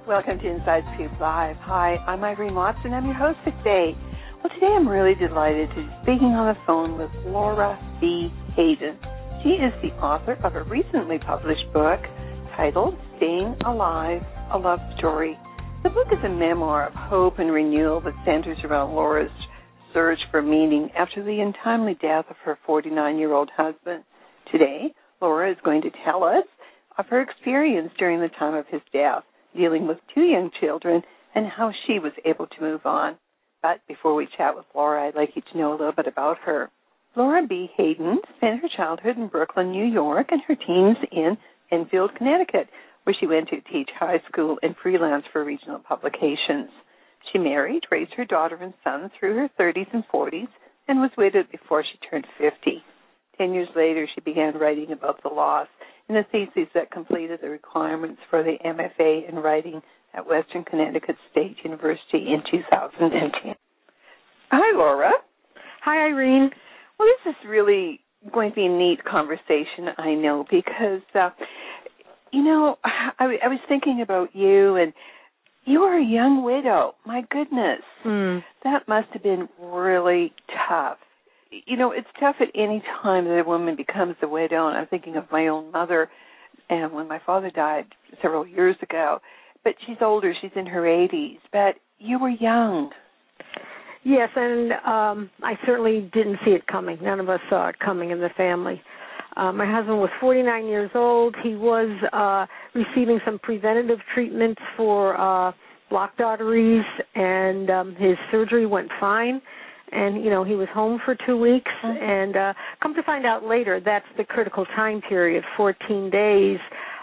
Welcome to Inside Scoop Live. Hi, I'm Irene Watson. I'm your host for today. Well, today I'm really delighted to be speaking on the phone with Laura B. Hayden. She is the author of a recently published book titled Staying Alive, A Love Story. The book is a memoir of hope and renewal that centers around Laura's search for meaning after the untimely death of her 49-year-old husband. Today, Laura is going to tell us of her experience during the time of his death, dealing with two young children, and how she was able to move on. But before we chat with Laura, I'd like you to know a little bit about her. Laura B. Hayden spent her childhood in Brooklyn, New York, and her teens in Enfield, Connecticut, where she went to teach high school and freelance for regional publications. She married, raised her daughter and son through her 30s and 40s, and was widowed before she turned 50. 10 years later, she began writing about the loss in a thesis that completed the requirements for the MFA in writing at Western Connecticut State University in 2010. Hi, Laura. Hi, Irene. Well, this is really going to be a neat conversation, I know, because, I was thinking about you, and you were a young widow. My goodness. That must have been really tough. It's tough at any time that a woman becomes a widow, and I'm thinking of my own mother, and when my father died several years ago. But she's older. She's in her 80s. But you were young. Yes, and I certainly didn't see it coming. None of us saw it coming in the family. My husband was 49 years old. He was receiving some preventative treatments for blocked arteries, and his surgery went fine. And, he was home for 2 weeks. And come to find out later, that's the critical time period, 14 days,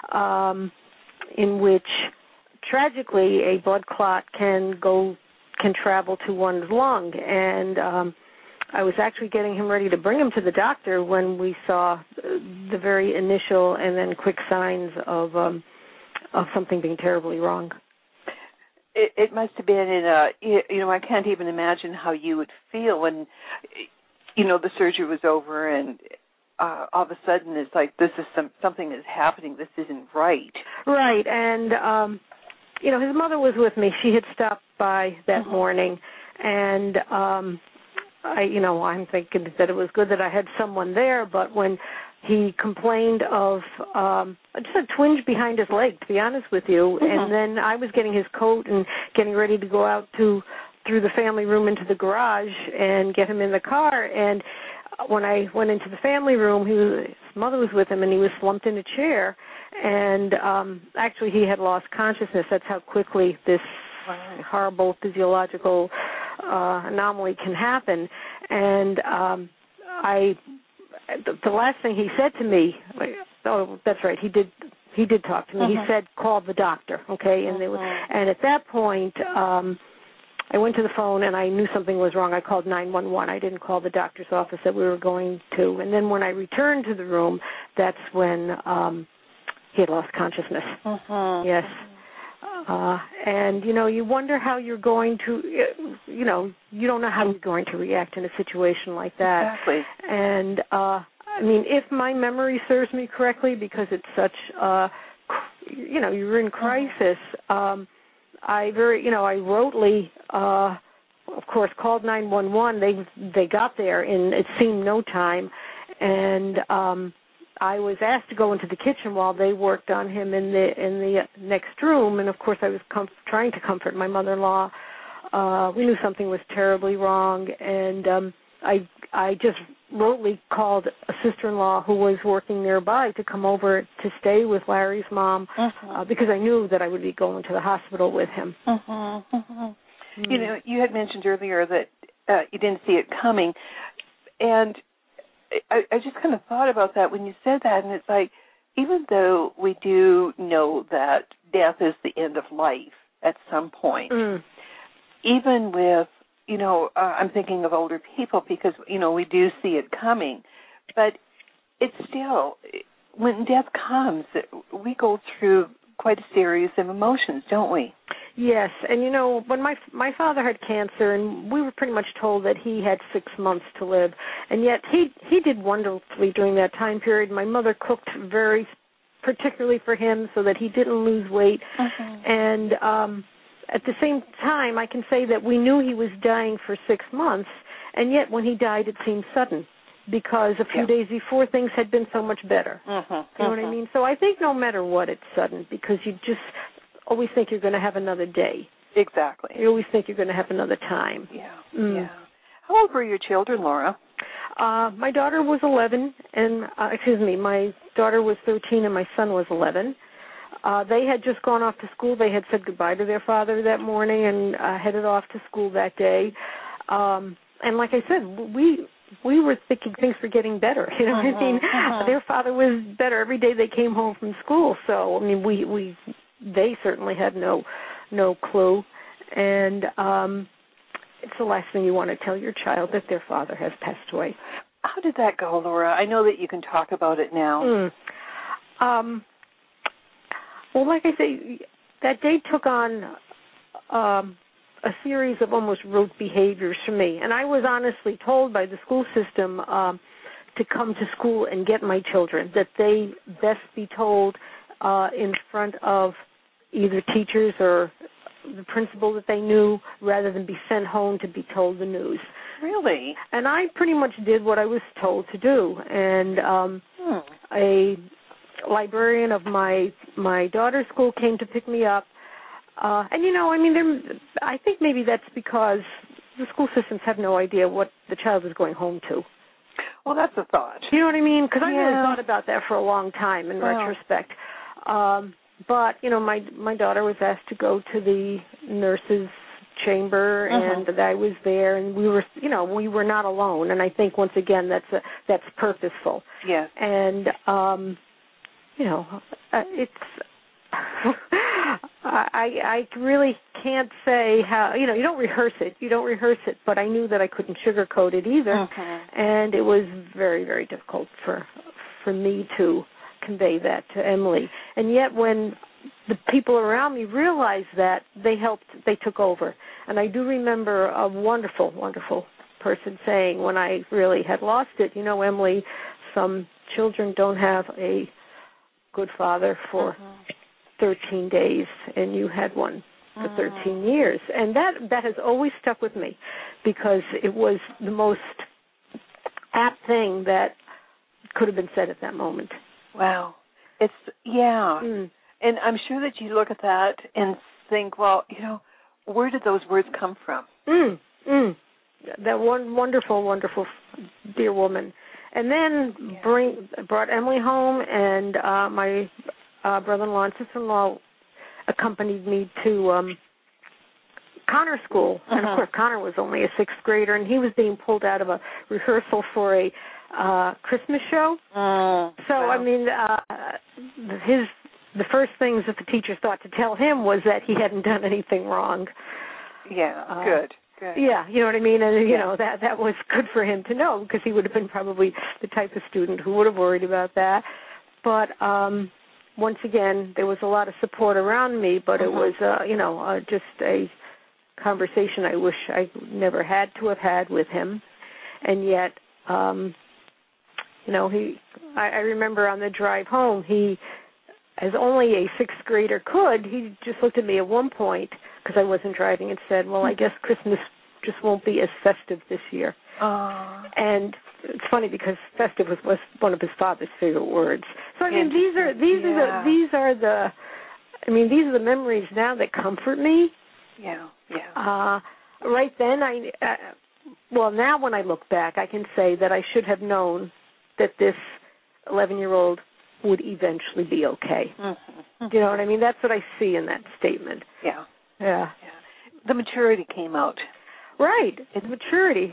in which, tragically, a blood clot can travel to one's lung. And I was actually getting him ready to bring him to the doctor when we saw the very initial and then quick signs of something being terribly wrong. It must have been I can't even imagine how you would feel when, the surgery was over and all of a sudden it's like this is something is happening. This isn't right. Right, and his mother was with me. She had stopped by that morning, and I'm thinking that it was good that I had someone there. But when he complained of just a twinge behind his leg, to be honest with you, and then I was getting his coat and getting ready to go out through the family room into the garage and get him in the car. And when I went into the family room, his mother was with him, and he was slumped in a chair. And actually, he had lost consciousness. That's how quickly this horrible physiological anomaly can happen. And the last thing he said to me, that's right, he did talk to me. He said, call the doctor, okay? And at that point, I went to the phone and I knew something was wrong. I called 911. I didn't call the doctor's office that we were going to. And then when I returned to the room, that's when he had lost consciousness. Yes. And, you wonder how you're going to, you don't know how you're going to react in a situation like that. Exactly. And, if my memory serves me correctly, because it's such, you're in crisis, I rotely, of course, called 911. They got there in, it seemed, no time. And I was asked to go into the kitchen while they worked on him in the next room, and of course I was trying to comfort my mother-in-law. We knew something was terribly wrong, and I just rotely called a sister-in-law who was working nearby to come over to stay with Larry's mom because I knew that I would be going to the hospital with him. You had mentioned earlier that you didn't see it coming, and I just kind of thought about that when you said that, and it's like, even though we do know that death is the end of life at some point, even with, I'm thinking of older people because, we do see it coming, but it's still, when death comes, we go through quite a series of emotions, don't we? Yes, and when my father had cancer, and we were pretty much told that he had 6 months to live, and yet he did wonderfully during that time period. My mother cooked very particularly for him, so that he didn't lose weight. And at the same time, I can say that we knew he was dying for 6 months, and yet when he died, it seemed sudden, because a few days before, things had been so much better. You know what I mean? So I think no matter what, it's sudden, because you just always think you're going to have another day. Exactly. You always think you're going to have another time. Yeah. How old were your children, Laura? My daughter was 11, and my daughter was 13, and my son was 11. They had just gone off to school. They had said goodbye to their father that morning and headed off to school that day. And like I said, we were thinking things were getting better. You know what I mean? Their father was better every day they came home from school. So I mean, they certainly had no clue. And it's the last thing you want to tell your child, that their father has passed away. How did that go, Laura? I know that you can talk about it now. Well, like I say, that day took on a series of almost rote behaviors for me. And I was honestly told by the school system to come to school and get my children, that they best be told in front of either teachers or the principal that they knew, rather than be sent home to be told the news. Really? And I pretty much did what I was told to do. And a librarian of my daughter's school came to pick me up. And, you know, I mean, I think maybe that's because the school systems have no idea what the child is going home to. Well, that's a thought. You know what I mean? Because I really thought about that for a long time in retrospect. But, you know, my daughter was asked to go to the nurse's chamber, and I was there, and we were not alone. And I think, once again, that's purposeful. Yes. And, you know, it's... I really can't say how, you know, you don't rehearse it, but I knew that I couldn't sugarcoat it either, and it was very, very difficult for me to convey that to Emily. And yet when the people around me realized that, they took over. And I do remember a wonderful, wonderful person saying, when I really had lost it, you know, Emily, some children don't have a good father for 13 days, and you had one for 13 years. And that has always stuck with me, because it was the most apt thing that could have been said at that moment. Wow. And I'm sure that you look at that and think, well, you know, where did those words come from? That one wonderful, wonderful dear woman. And then brought Emily home, and my brother-in-law and sister-in-law accompanied me to Connor School. And, of course, Connor was only a sixth grader, and he was being pulled out of a rehearsal for a Christmas show. I mean, the first things that the teachers thought to tell him was that he hadn't done anything wrong. Yeah, good. Yeah, you know what I mean? And, you know, that was good for him to know, because he would have been probably the type of student who would have worried about that. But once again, there was a lot of support around me, but it was, just a conversation I wish I never had to have had with him. And yet, I remember on the drive home, he, as only a sixth grader could, he just looked at me at one point, because I wasn't driving, and said, well, I guess Christmas just won't be as festive this year. And it's funny, because festive was one of his father's favorite words. So I mean, these are the memories now that comfort me. Right then, now when I look back, I can say that I should have known that this 11-year-old would eventually be okay. You know what I mean? That's what I see in that statement. Yeah. The maturity came out. Right. It's maturity.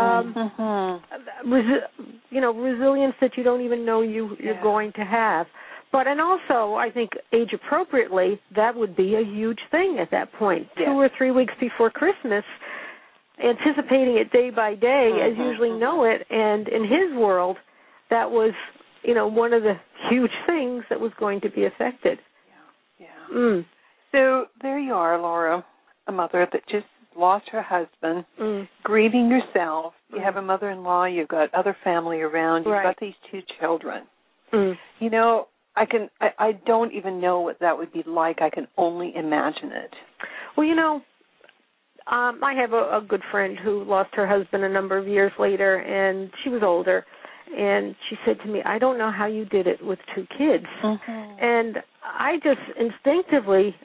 Resilience that you don't even know you're going to have. And also, I think age appropriately, that would be a huge thing at that point. 2 or 3 weeks before Christmas, anticipating it day by day as you usually know it. And in his world, that was, one of the huge things that was going to be affected. So there you are, Laura, a mother that just lost her husband, grieving yourself. You have a mother-in-law, you've got other family around, you've got these 2 children. I don't even know what that would be like. I can only imagine it. Well, I have a good friend who lost her husband a number of years later, and she was older, and she said to me, I don't know how you did it with 2 kids. Mm-hmm. And I just instinctively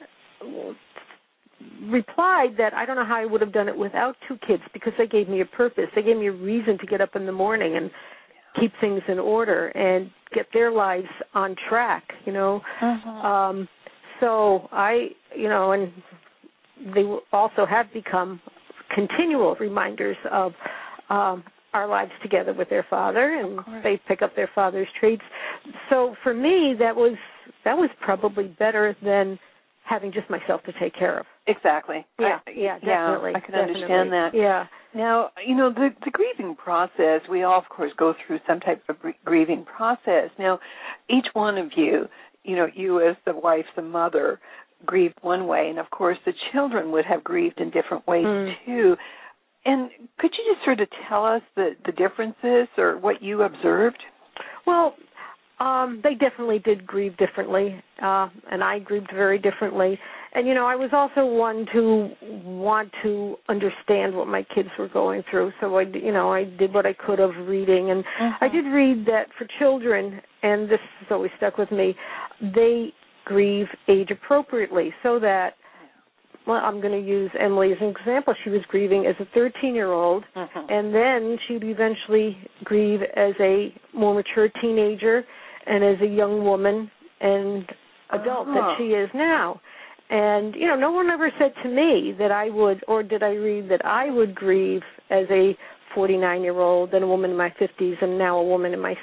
replied that I don't know how I would have done it without 2 kids, because they gave me a purpose. They gave me a reason to get up in the morning and keep things in order and get their lives on track, Mm-hmm. So and they also have become continual reminders of our lives together with their father, and they pick up their father's traits. So for me, that was probably better than having just myself to take care of. Exactly. Yeah, definitely. I can understand that. Yeah. Now, the grieving process, we all, of course, go through some type of grieving process. Now, each one of you, you as the wife, the mother, grieved one way, and, of course, the children would have grieved in different ways, too. And could you just sort of tell us the differences or what you observed? Well, they definitely did grieve differently, and I grieved very differently. And, I was also one to want to understand what my kids were going through. So, I did what I could of reading. And I did read that for children, and this has always stuck with me, they grieve age appropriately, so that, I'm going to use Emily as an example. She was grieving as a 13-year-old, and then she'd eventually grieve as a more mature teenager and as a young woman and adult that she is now. And, no one ever said to me that I would, or did I read that I would grieve as a 49-year-old and a woman in my 50s and now a woman in my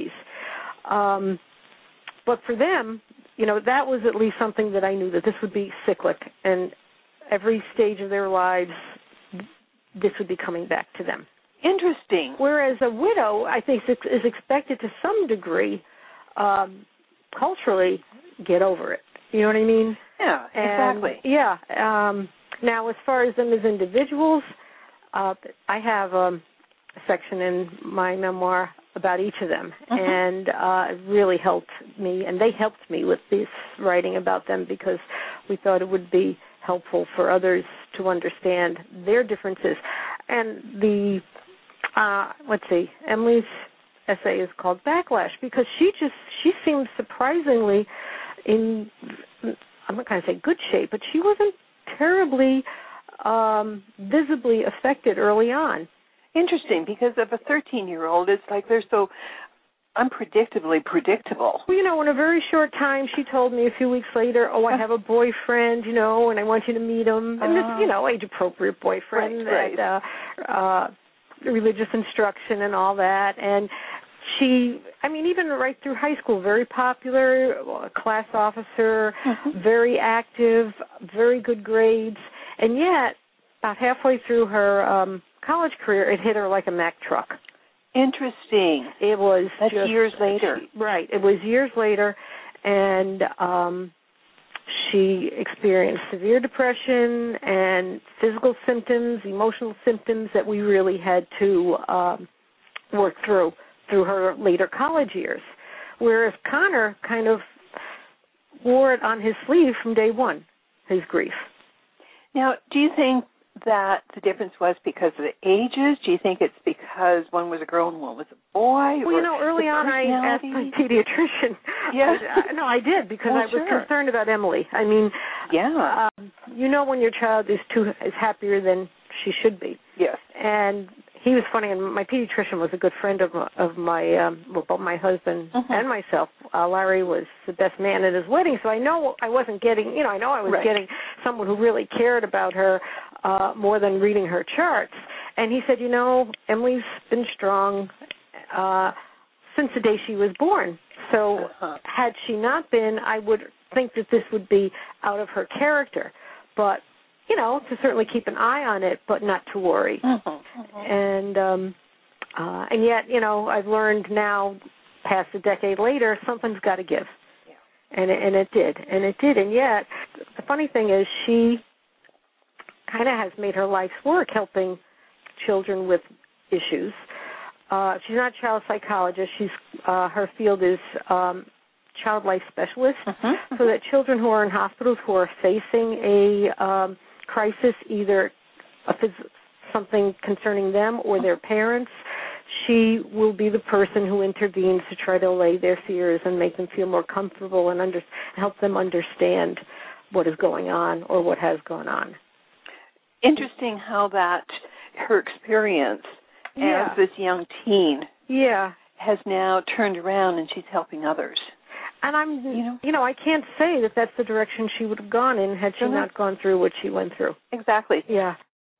60s. But for them, that was at least something that I knew, that this would be cyclic, and every stage of their lives, this would be coming back to them. Interesting. Whereas a widow, I think, is expected to some degree, culturally, get over it. You know what I mean? Yeah, exactly. Yeah. Now, as far as them as individuals, I have a section in my memoir about each of them, and it really helped me, and they helped me with this writing about them, because we thought it would be helpful for others to understand their differences. And Emily's essay is called Backlash, because she seemed surprisingly in, I'm not going to say good shape, but she wasn't terribly visibly affected early on. Interesting, because of a 13-year-old, it's like they're so unpredictably predictable. Well, in a very short time, she told me a few weeks later, I have a boyfriend, and I want you to meet him. And this, age-appropriate boyfriend, right. Religious instruction and all that. And she, even right through high school, very popular, class officer, very active, very good grades. And yet, about halfway through her college career, it hit her like a Mack truck. Interesting. It was That's just years later. Right. It was years later, and she experienced severe depression and physical symptoms, emotional symptoms that we really had to work through her later college years. Whereas Connor kind of wore it on his sleeve from day one, his grief. Now, do you think that the difference was because of the ages? Do you think it's because one was a girl and one was a boy? Well, early on I asked my pediatrician. Yes. No, I did, because I was sure. concerned about Emily. Yeah. When your child is happier than she should be. Yes. And he was funny, and my pediatrician was a good friend of my both my husband and myself. Larry was the best man at his wedding, so I know I wasn't getting, I was getting someone who really cared about her more than reading her charts. And he said, Emily's been strong since the day she was born. So had she not been, I would think that this would be out of her character. But to certainly keep an eye on it, but not to worry. And yet, I've learned now, past a decade later, something's got to give. Yeah. And it did. And yet, the funny thing is, she kind of has made her life's work helping children with issues. She's not a child psychologist. Her field is child life specialists, so that children who are in hospitals who are facing a crisis, either something concerning them or their parents, she will be the person who intervenes to try to allay their fears and make them feel more comfortable and help them understand what is going on or what has gone on. Interesting how that her experience as this young teen has now turned around and she's helping others. And I can't say that that's the direction she would have gone in had she not gone through what she went through. Exactly. Yeah.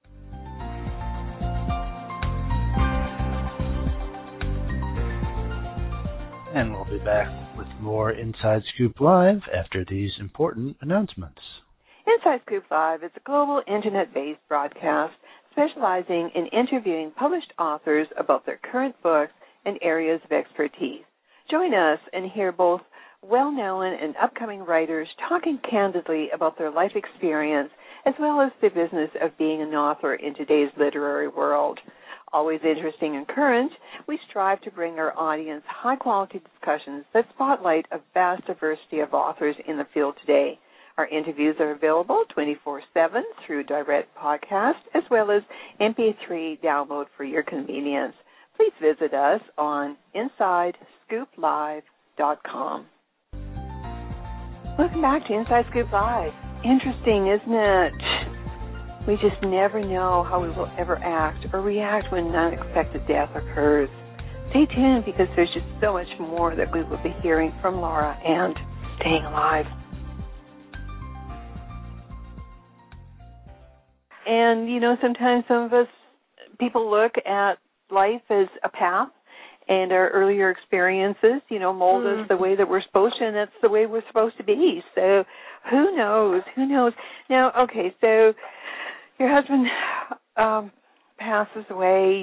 And we'll be back with more Inside Scoop Live after these important announcements. Inside Scoop Live is a global internet-based broadcast specializing in interviewing published authors about their current books and areas of expertise. Join us and hear both well-known and upcoming writers talking candidly about their life experience as well as the business of being an author in today's literary world. Always interesting and current, we strive to bring our audience high-quality discussions that spotlight a vast diversity of authors in the field today. Our interviews are available 24/7 through direct podcast as well as MP3 download for your convenience. Please visit us on InsideScoopLive.com. Welcome back to Inside Scoop Live. Interesting, isn't it? We just never know how we will ever act or react when an unexpected death occurs. Stay tuned because there's just so much more that we will be hearing from Laura and staying alive. And, sometimes some of us, people look at life as a path, and our earlier experiences, mold us the way that we're supposed to, and that's the way we're supposed to be. So who knows? Now, okay, so your husband passes away.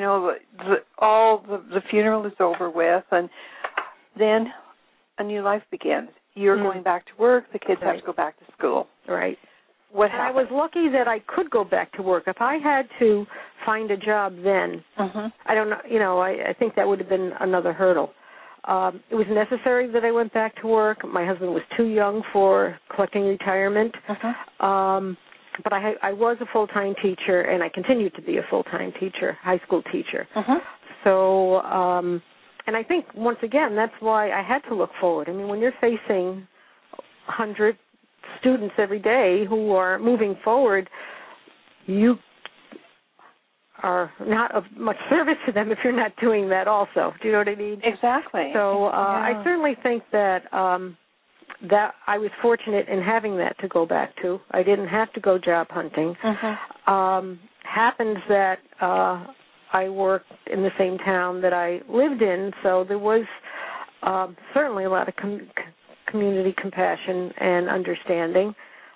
The funeral is over with, and then a new life begins. You're going back to work. The kids have to go back to school. Right. What happened? I was lucky that I could go back to work. If I had to find a job then, I don't know, I think that would have been another hurdle. It was necessary that I went back to work. My husband was too young for collecting retirement. But I was a full-time teacher, and I continued to be a full-time teacher, high school teacher. So, and I think, once again, that's why I had to look forward. I mean, when you're facing 100 students every day who are moving forward, you are not of much service to them if you're not doing that also. Do you know what I mean? Exactly. So I certainly think that that I was fortunate in having that to go back to. I didn't have to go job hunting. Happens that I worked in the same town that I lived in, so there was certainly a lot of community compassion and understanding.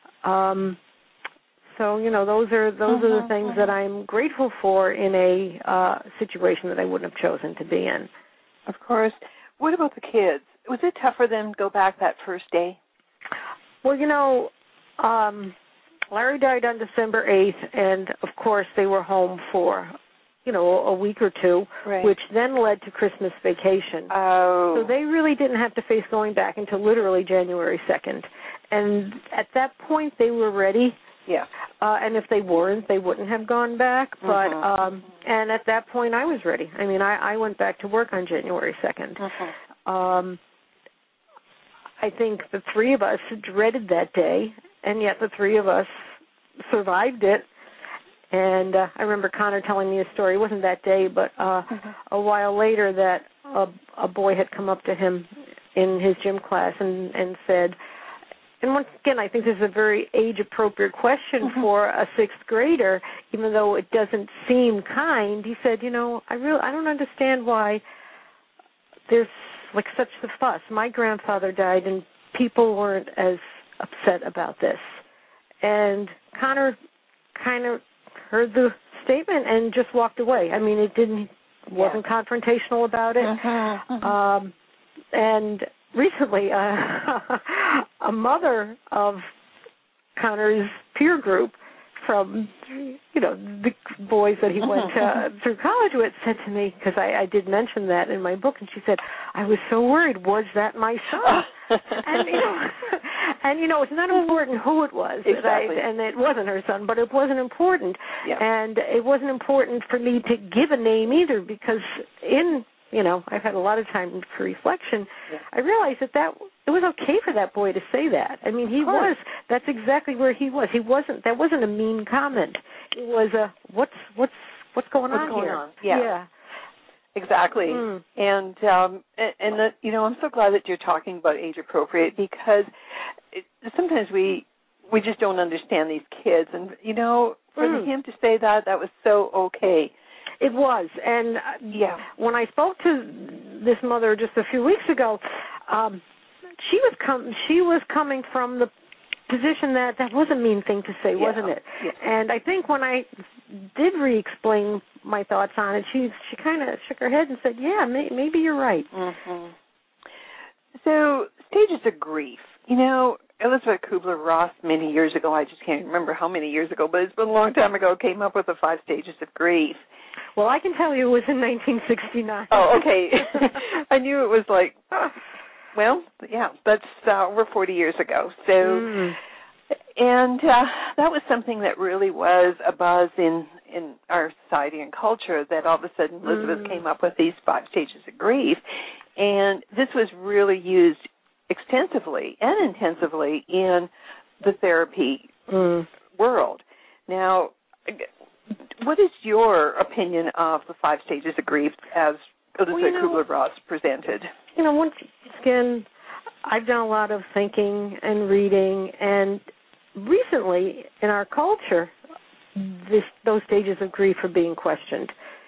So, those are the things that I'm grateful for in a situation that I wouldn't have chosen to be in. Of course. What about the kids? Was it tough for them to go back that first day? Well, Larry died on December 8th, and, of course, they were home for, a week or two, which then led to Christmas vacation. Oh. So they really didn't have to face going back until literally January 2nd. And at that point, they were ready. Yeah. And if they weren't, they wouldn't have gone back. But and at that point, I was ready. I mean, I went back to work on January 2nd. I think the three of us dreaded that day, and yet the three of us survived it. And I remember Connor telling me a story. It wasn't that day, but a while later that a boy had come up to him in his gym class and said, and once again, I think this is a very age-appropriate question for a sixth grader, even though it doesn't seem kind. He said, I don't understand why there's like such a fuss. My grandfather died, and people weren't as upset about this. And Connor kind of heard the statement and just walked away. I mean, wasn't confrontational about it. And recently, a mother of Connor's peer group from, the boys that he went through college with, said to me, because I did mention that in my book, and she said, I was so worried, was that my son? And, it's not important who it was. Exactly. And it wasn't her son, but it wasn't important. Yeah. And it wasn't important for me to give a name either, because I've had a lot of time for reflection. Yeah. I realized that it was okay for that boy to say that. I mean, that's exactly where he was. That wasn't a mean comment. It was what's going on here? Yeah. Exactly. And I'm so glad that you're talking about age appropriate, because sometimes we just don't understand these kids, and for him to say that was so okay. It was, and when I spoke to this mother just a few weeks ago, she was coming from the position that was a mean thing to say, wasn't it? Yeah. And I think when I did re-explain my thoughts on it, she kind of shook her head and said, "Yeah, maybe you're right." Mm-hmm. So, stages of grief. Elizabeth Kubler-Ross, many years ago, I just can't remember how many years ago, but it's been a long time ago, came up with the 5 stages of grief. Well, I can tell you it was in 1969. Oh, okay. I knew it was like, that's over 40 years ago. So, and that was something that really was a buzz in our society and culture, that all of a sudden Elizabeth came up with these 5 stages of grief. And this was really used extensively and intensively in the therapy world. Now, what is your opinion of the 5 stages of grief as Elizabeth Kubler-Ross presented? Once again, I've done a lot of thinking and reading, and recently in our culture, those stages of grief are being questioned.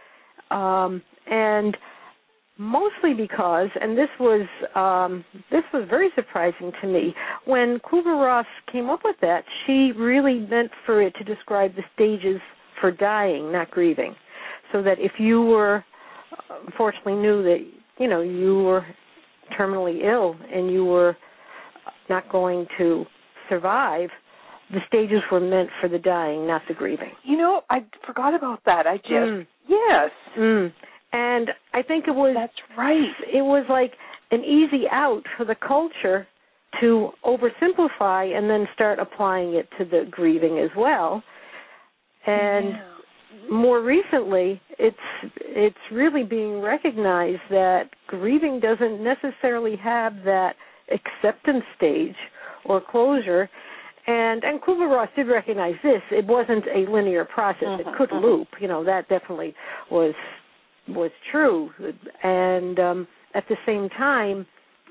And mostly because, and this was very surprising to me, when Kubler-Ross came up with that, she really meant for it to describe the stages for dying, not grieving. So that if you were, unfortunately knew that, you were terminally ill and you were not going to survive, the stages were meant for the dying, not the grieving. I forgot about that. Yes. And I think it was... That's right. It was like an easy out for the culture to oversimplify and then start applying it to the grieving as well. And more recently, it's really being recognized that grieving doesn't necessarily have that acceptance stage or closure. And Kubler-Ross did recognize this. It wasn't a linear process. It could loop. That definitely was true. And at the same time,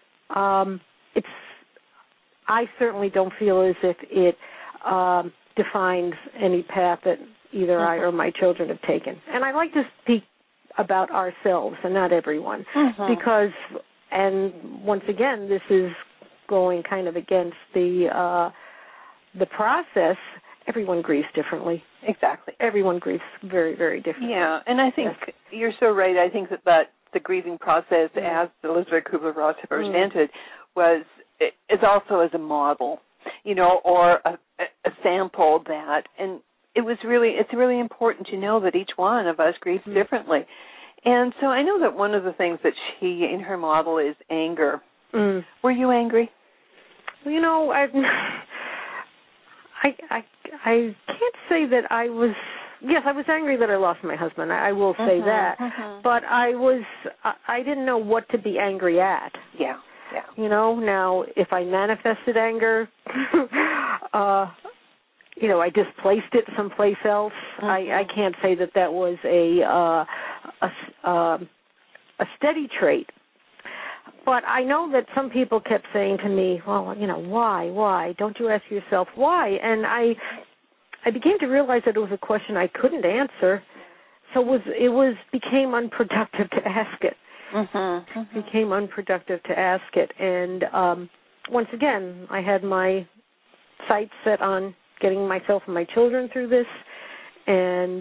I certainly don't feel as if it defines any path that either I or my children have taken. And I like to speak about ourselves and not everyone, because, and once again, this is going kind of against the process. Everyone grieves differently. Exactly. Everyone grieves very, very differently. Yeah, and I think you're so right. I think that the grieving process, as Elizabeth Kubler-Ross presented, is also as a model, or a sample that, and it's really important to know that each one of us grieves differently. And so I know that one of the things that she, in her model, is anger. Were you angry? Well, I can't say that I was. Yes, I was angry that I lost my husband. I will say that. But I didn't know what to be angry at. Yeah. Now if I manifested anger, I displaced it someplace else. I can't say that was a steady trait. But I know that some people kept saying to me, well, why? Don't you ask yourself why? And I began to realize that it was a question I couldn't answer, so it became unproductive to ask it. Became unproductive to ask it. And once again, I had my sights set on getting myself and my children through this, and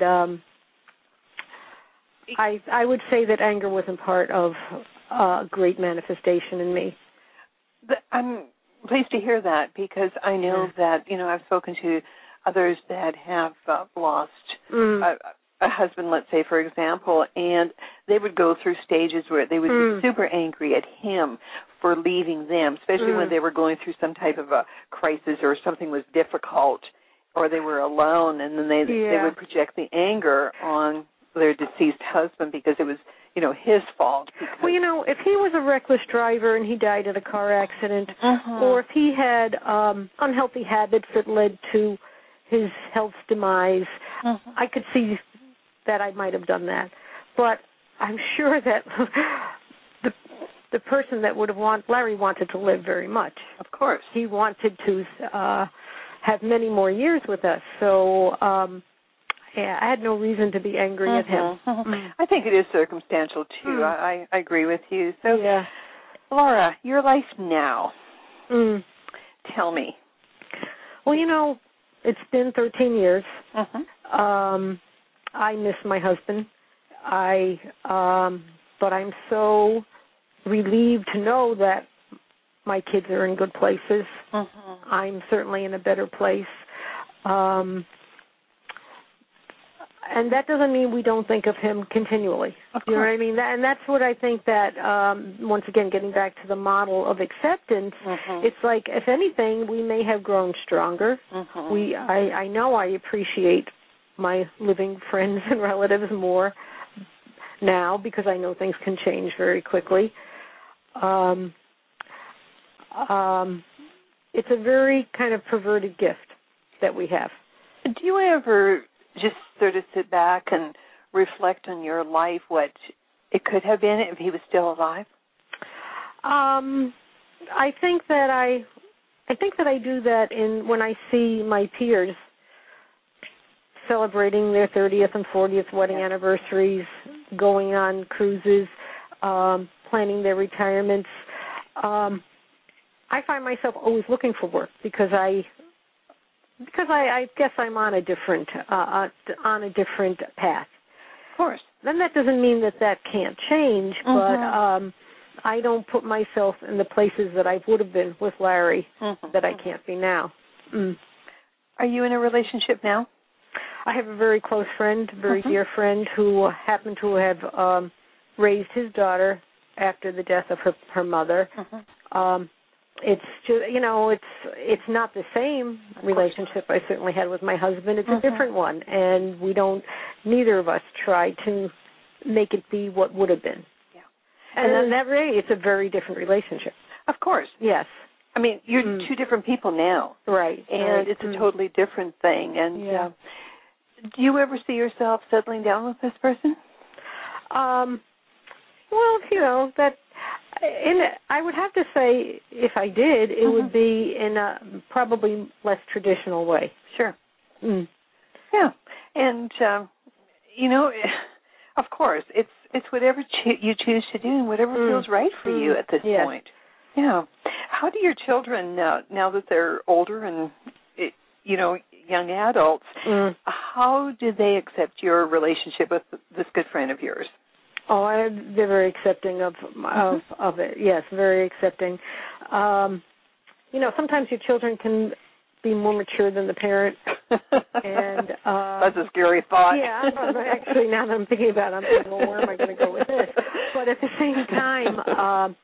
I would say that anger wasn't part of a great manifestation in me. I'm pleased to hear that, because I know that, I've spoken to others that have lost a husband, let's say, for example, and they would go through stages where they would be super angry at him for leaving them, especially when they were going through some type of a crisis or something was difficult or they were alone, and then they would project the anger on their deceased husband because it was, his fault. Well, if he was a reckless driver and he died in a car accident, or if he had unhealthy habits that led to his health's demise, I could see that I might have done that. But I'm sure that the person that would have Larry wanted to live very much. Of course. He wanted to have many more years with us. So, I had no reason to be angry at him. I think it is circumstantial, too. I agree with you. So, Laura, your life now. Tell me. Well, it's been 13 years. I miss my husband. But I'm so relieved to know that my kids are in good places. I'm certainly in a better place. And that doesn't mean we don't think of him continually. You know what I mean? And that's what I think that, once again, getting back to the model of acceptance, it's like, if anything, we may have grown stronger. I know I appreciate my living friends and relatives more now because I know things can change very quickly. It's a very kind of perverted gift that we have. Do you ever just sort of sit back and reflect on your life, what it could have been if he was still alive? I think that I do that when I see my peers celebrating their 30th and 40th wedding anniversaries, going on cruises, planning their retirements. I find myself always looking for work because I guess I'm on a different path. Of course. Then that doesn't mean that can't change, but I don't put myself in the places that I would have been with Larry that I can't be now. Are you in a relationship now? I have a very close friend, very dear friend, who happened to have raised his daughter after the death of her mother. It's just, it's not the same relationship I certainly had with my husband. It's a different one, and neither of us try to make it be what would have been. Yeah. And that way, it's a very different relationship. Of course. Yes. I mean, you're two different people now. Right. And it's a totally different thing. And do you ever see yourself settling down with this person? Well, I would have to say, if I did, it would be in a probably less traditional way. Sure. Yeah. And, of course, it's whatever you choose to do and whatever feels right for you at this point. Yeah. How do your children, now that they're older and, young adults, how do they accept your relationship with this good friend of yours? Oh, they're very accepting of it. Yes, very accepting. Sometimes your children can be more mature than the parent, and that's a scary thought. Yeah, actually, now that I'm thinking about it, I'm thinking, well, where am I going to go with this? But at the same time,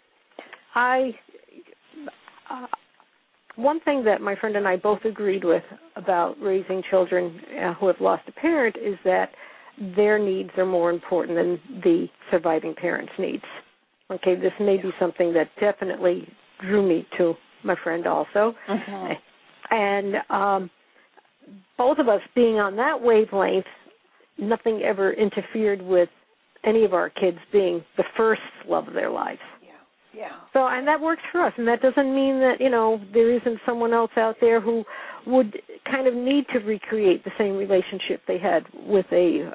one thing that my friend and I both agreed with about raising children who have lost a parent is that their needs are more important than the surviving parent's needs. Okay, this may be something that definitely drew me to my friend also. And both of us being on that wavelength, nothing ever interfered with any of our kids being the first love of their lives. Yeah. So, and that works for us, and that doesn't mean that, there isn't someone else out there who would kind of need to recreate the same relationship they had with a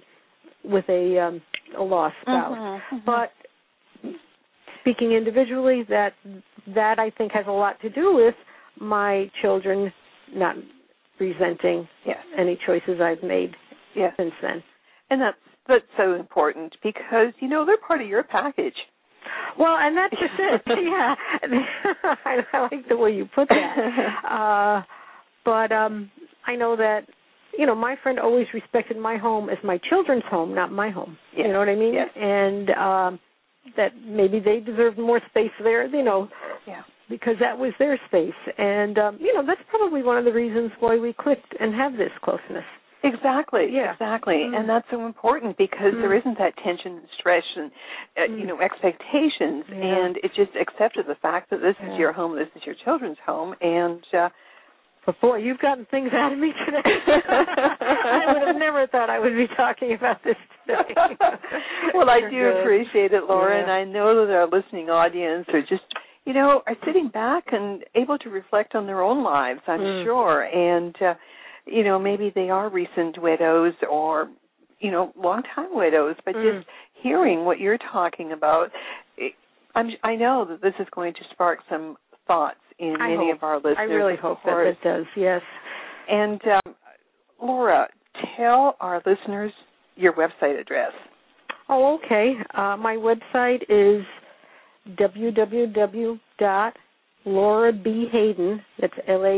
lost spouse. But speaking individually, that I think has a lot to do with my children not resenting any choices I've made since then. And that's so important because, they're part of your package. Well, and that's just it. Yeah, I like the way you put that. But I know that, my friend always respected my home as my children's home, not my home. Yes. You know what I mean? Yes. And that maybe they deserved more space there, Yeah. because that was their space. And, that's probably one of the reasons why we clicked and have this closeness. Exactly. Yeah. Exactly. Mm. And that's so important because there isn't that tension and stress and, expectations. Yeah. And it just accepted the fact that this is your home, this is your children's home. And, but boy, you've gotten things out of me today. I would have never thought I would be talking about this today. Well, I do appreciate it, Laura, Yeah. and I know that our listening audience are just, are sitting back and able to reflect on their own lives, I'm sure. And, maybe they are recent widows or, long-time widows, but just hearing what you're talking about, I know that this is going to spark some thoughts in many of our listeners. I really hope that it does, yes. And, Laura, tell our listeners your website address. Oh, okay. My website is www.laurabhayden, that's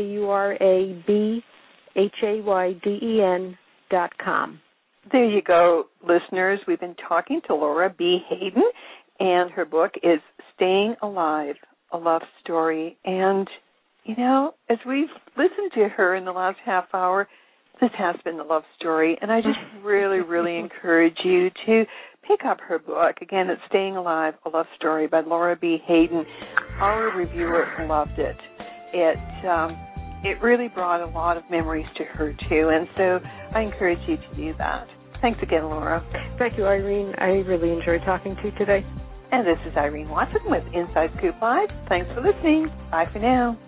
LauraBhayden.com. There you go, listeners. We've been talking to Laura B. Hayden, and her book is Staying Alive, A Love Story. And, as we've listened to her in the last half hour, this has been a love story. And I just really, really encourage you to pick up her book. Again, it's Staying Alive, A Love Story by Laura B. Hayden. Our reviewer loved it. It really brought a lot of memories to her, too. And so I encourage you to do that. Thanks again, Laura. Thank you, Irene. I really enjoyed talking to you today. And this is Irene Watson with Inside Scoop Live. Thanks for listening. Bye for now.